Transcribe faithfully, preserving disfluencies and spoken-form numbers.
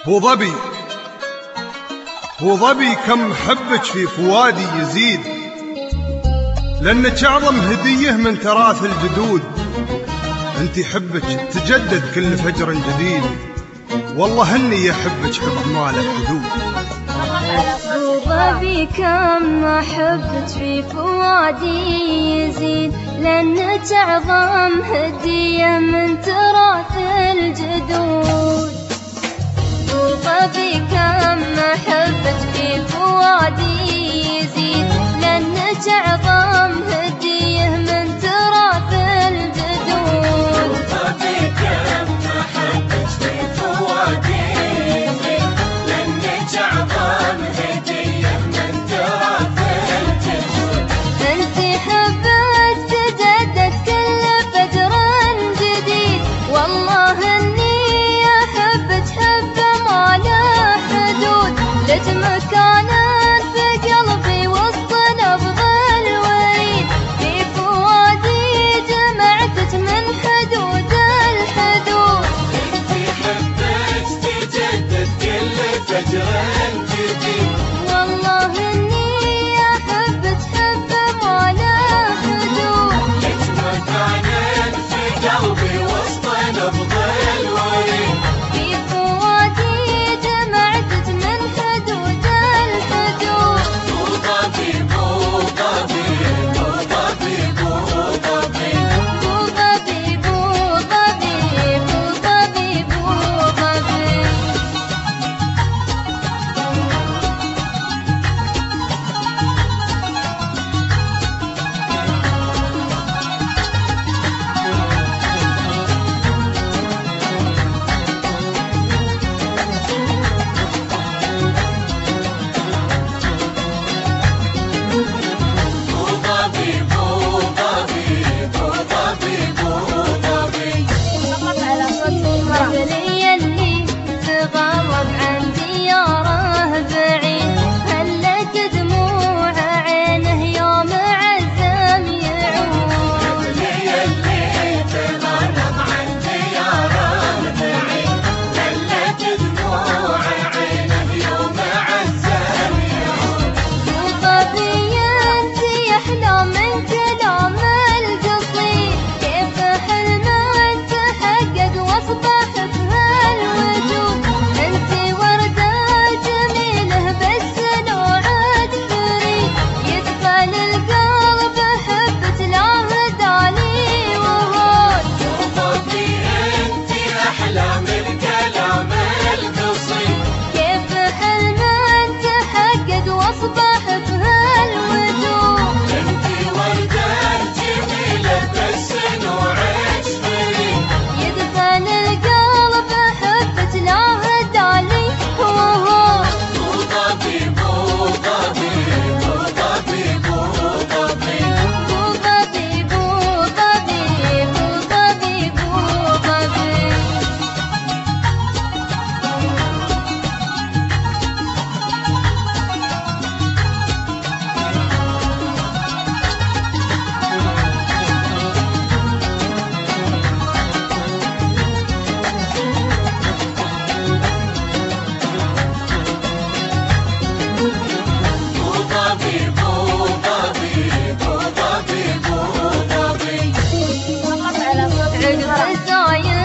ابو ظبي ابو ظبي كم حبك في فؤادي يزيد، لانك اعظم هديه من تراث الجدود. انت حبك تجدد كل فجر جديد، والله اني احبك حب ما له حدود. ابو ظبي كم احبك في فؤادي يزيد، لانك اعظم هديه من تراث الجدود. ابو ظبي كم احبك في فؤادي يزيد، لانك اعظم هديه من تراث الجدود. ابو ظبي كم احبك في فؤادي يزيد، لانك اعظم هديه من تراث الجدود. انت حبك تجدد كل فجر جديد، والله اني احبك حب ما له حدود. لك مكان في قلبي وسط نبض الوريد، في فؤادي جمعتك من حدود الحدود. انت حبك تجدد كل فجر جديد، والله اني احبك حب ما له حدود. لك مكان في قلبي وسط نبض الوريد. في فؤادي جمعتك من حدود الحدود. ابو ظبي ابو ظبي ابو ظبي ابو ظبي ابو ظبي ابو ظبي ابو ظبي ابو ظبي. ابو ظبي ابو ظبي ابو ظبي ابو ظبي. الرجل يلي تغرب عن دياره بعيد، خلت دموع عينه يوم عزم يعود. يلي تغرب عن دياره بعيد، خلت دموع عينه يوم عزم يعود. ابو ظبي انت احلى من كلام القصيد، كيف حلمك تحقق واصبح بهالوجود. انت وردة جميلة بس نوعك فريد، يدخل القلب حبك لا هدالي وهود. ابو ظبي انت احلى من كلام القصيد، كيف حلمك تحقق واصبح بهالوجود. انت وردة جميلة بس نوعك فريد. يدخل القلب حبك لا هدالي وهود. ابو ظبي ابو ظبي ابو ظبي ابو ظبي. ابو ظبي ابو ظبي ابو ظبي ابو ظبي. ابو ظبي ابو ظبي ابو ظبي ابو ظبي. عقب زايد